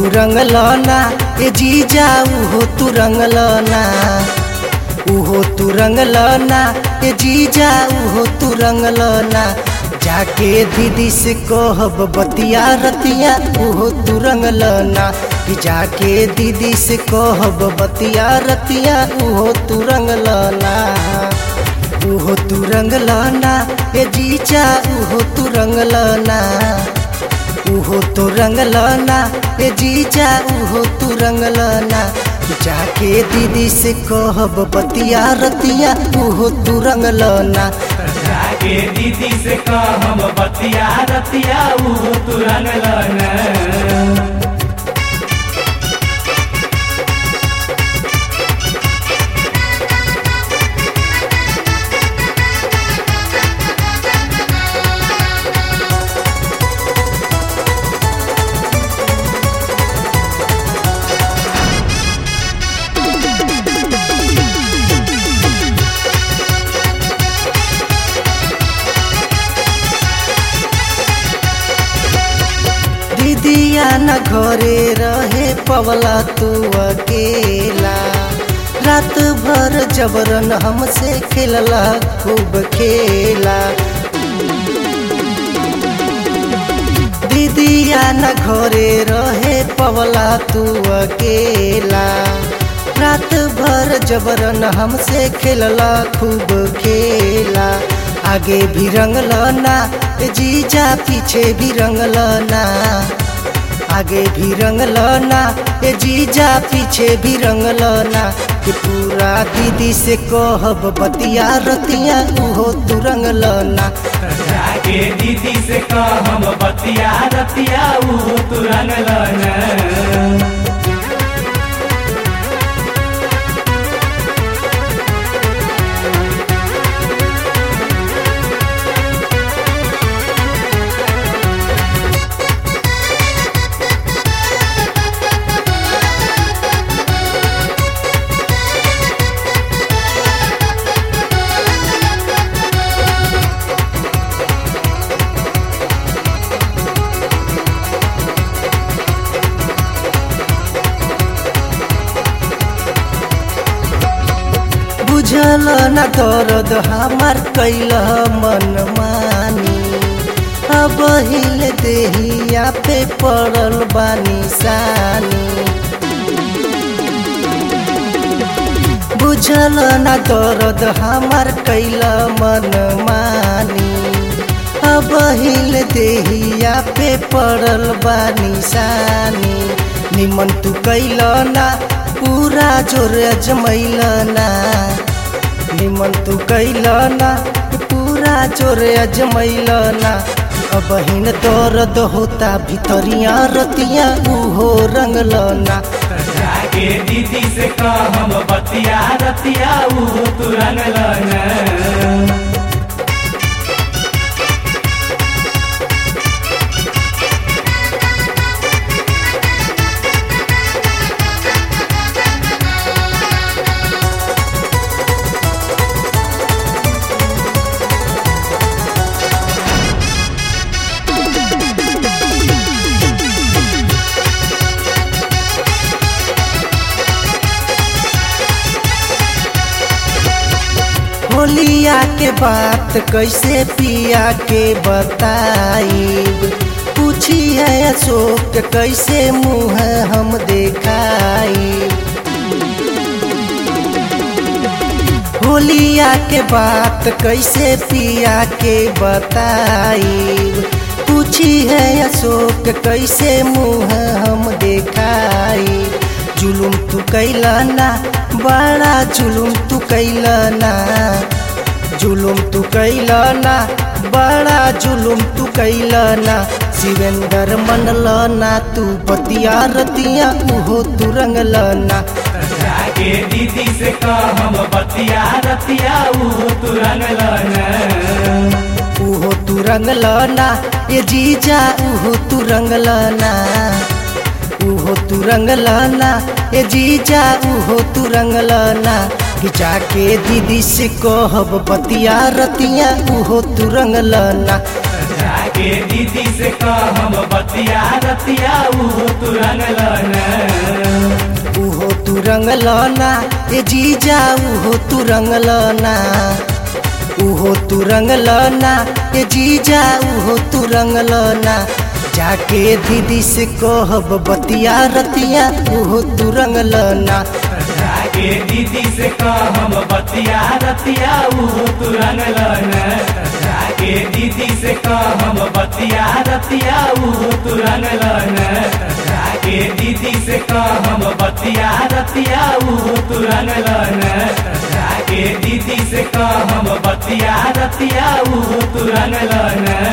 रंगलना ए जीजा उहो तू रंगलना, उहो तू रंगलना ए जीजा उहो तू रंगलना। जाके दीदी से कहब बतिया रतिया उहो तू रंगलना, कि जाके दीदी से कहब बतिया रतिया उहो तू रंगलना, उहो तू रंगलना ए जीजा उहो तू रंगलना, उहो तो रंगलना ए जीजा उहो तू रंगलना। जाके दीदी से कहब बतिया रतिया उहो तू रंगलना, जाके दीदी से कहब बतिया रतिया उहो तू रंगलना। दीदिया न घरे रहे पवला तू अकेला, रात भर जबरन हमसे खेलला खूब खेला। दीदिया न घरे रहे पवला तू अकेला, रात भर जबरन हमसे खेलला खूब खेला। आगे भी रंगलना जीजा पीछे भी रंगलना, आगे भी रंगलना ए जीजा पीछे भी रंगलना। कि पूरा दीदी से कहब बतिया रतिया उहो तू रंगलना, जाके दीदी से कहब बतिया रतिया उहो तू रंगलना। बुझल न दर्द हमार कैल मन मानी, अब हिल देहिया पे पड़ल बानी सानी। बुझल न दर्द हमार कैल मन मानी, अब हिल देहिया पे पड़ल बानी सानी। निमन तू कैलना पूरा जोर अजमैलना, निमन तू कैलना पूरा जोर अजमैलना। अब हिन दर्द होता भितरिया रतिया उहो रंगलना, जाके दीदी से कहब बतिया रतिया उहो तू रंगलना। होलिया के बात कैसे पिया के बताइब, पूछी है अशोक कैसे मुँह हम देखाइब। होलिया के बात कैसे पिया के बताइब, पूछी है अशोक कैसे मुँह हम देखाइब। जुलुम तू कैलना बड़ा जुलुम तू कैलना, जुलुम तू कैलना बड़ा जुलुम तू कैलना। शिवेंद्र मनलना तू बतिया रतिया उहो तू रंगलना, जाके दीदी से कहब बतिया रतिया उहो तू रंगलना। उहो तू रंगलना ए जीजा उहो तू रंगलना, उहो तू रंगलना ए जीजा उहो तू रंगलना। कि जाके दीदी से कहब बतिया रतिया उहो तू रंगलना, जाके दीदी से कह हम बतिया रतिया ऊ तू रंगलना उहो तू रंगलना ए जीजा उहो तू रंगलना उहो तू रंगलना ए जीजा उहो तू रंगलना जाके दीदी से कहब बतिया रतिया उहो तू रंगलना जाके दीदी से कह हम बतिया रतिया ऊ तू रंगलना जाके दीदी से कह हम बतिया रतिया ऊ तू रंगलना जाके दीदी से कह हम बतिया रतिया ऊ तू रंगलना जाके दीदी से कह हम बतिया रतिया ऊ तू रंगलना।